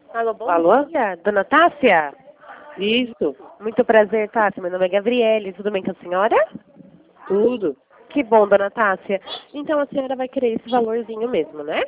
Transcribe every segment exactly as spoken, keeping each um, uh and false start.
Alô, bom Alô? dia. Dona Tássia? Isso, Muito prazer, Tássia. Meu nome é Gabriele. Tudo bem com a senhora? tudo. Que bom, Dona Tássia. Então a senhora vai querer esse valorzinho mesmo, né?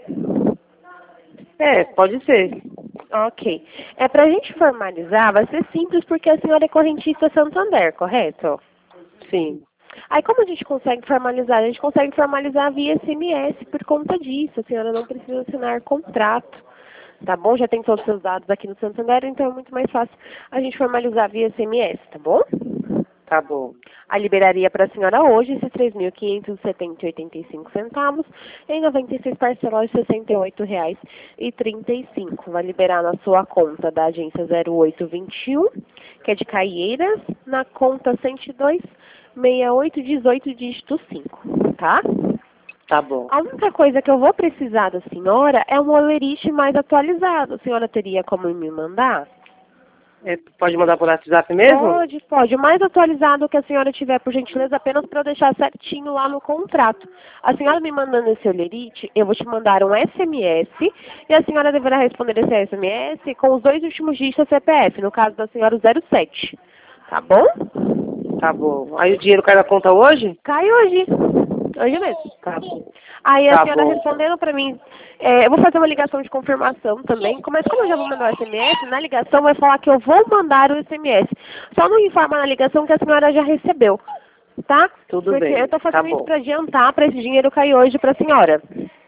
É, pode ser. Ok. É pra gente formalizar, vai ser simples porque a senhora é correntista Santander, correto? Sim. Aí como a gente consegue formalizar? A gente consegue formalizar via S M S por conta disso. A senhora não precisa assinar contrato. Tá bom? Já tem todos os seus dados aqui no Santander, então é muito mais fácil a gente formalizar via S M S, tá bom? Tá bom. A liberaria para a senhora hoje esses três mil quinhentos e setenta e oitenta e cinco centavos em noventa e seis parcelas de sessenta e oito reais e trinta e cinco. Vai liberar na sua conta da agência zero oito vinte e um, que é de Caieiras, na conta cento e dois, sessenta e oito, dezoito, dígito cinco, tá? Tá bom. A única coisa que eu vou precisar da senhora é um olerite mais atualizado. A senhora teria como me mandar? É, pode mandar por WhatsApp mesmo? Pode, pode. O mais atualizado que a senhora tiver, por gentileza, apenas para eu deixar certinho lá no contrato. A senhora me mandando esse olerite, eu vou te mandar um S M S e a senhora deverá responder esse S M S com os dois últimos dígitos da C P F, no caso da senhora o zero sete. Tá bom? Tá bom. Aí o dinheiro cai na conta hoje? Cai hoje. Hoje mesmo. Tá bom. Aí a Tá senhora bom. respondendo para mim, é, eu vou fazer uma ligação de confirmação também, mas como eu já vou mandar o S M S, na ligação vai falar que eu vou mandar o S M S. Só não informa na ligação que a senhora já recebeu, tá? Tudo Porque bem. eu estou Tá fazendo isso bom. para adiantar, para esse dinheiro cair hoje para a senhora.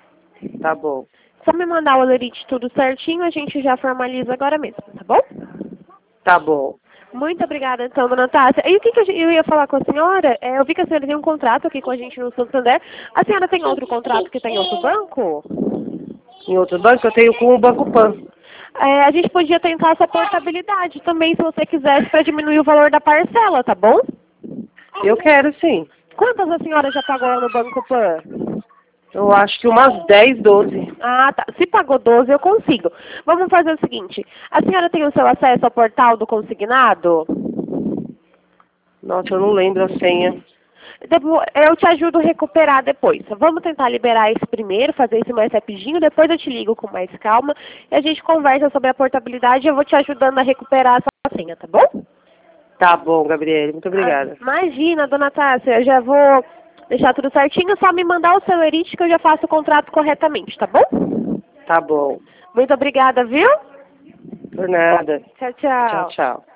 Tá bom. Só me mandar o olerite tudo certinho, a gente já formaliza agora mesmo, tá bom? Tá bom. Muito obrigada, então, dona Tássia. E o que, que eu ia falar com a senhora? É, eu vi que a senhora tem um contrato aqui com a gente no Santander. A senhora tem outro contrato que tem outro banco? Em outro banco eu tenho com o Banco Pan. É, a gente podia tentar essa portabilidade também, se você quisesse, para diminuir o valor da parcela, tá bom? Eu quero sim. Quantas a senhora já pagou no Banco Pan? Eu acho que umas dez, doze. Ah, tá. Se pagou doze, eu consigo. Vamos fazer o seguinte. A senhora tem o seu acesso ao portal do consignado? Nossa, eu não lembro a senha. Depois, eu te ajudo a recuperar depois. Vamos tentar liberar esse primeiro, fazer isso mais rapidinho, depois eu te ligo com mais calma e a gente conversa sobre a portabilidade e eu vou te ajudando a recuperar essa senha, tá bom? Tá bom, Gabriele. Muito obrigada. Ah, imagina, dona Tássia, eu já vou deixar tudo certinho, só me mandar o seu erite que eu já faço o contrato corretamente, tá bom? Tá bom. Muito obrigada, viu? Por nada. Tchau, tchau. Tchau, tchau.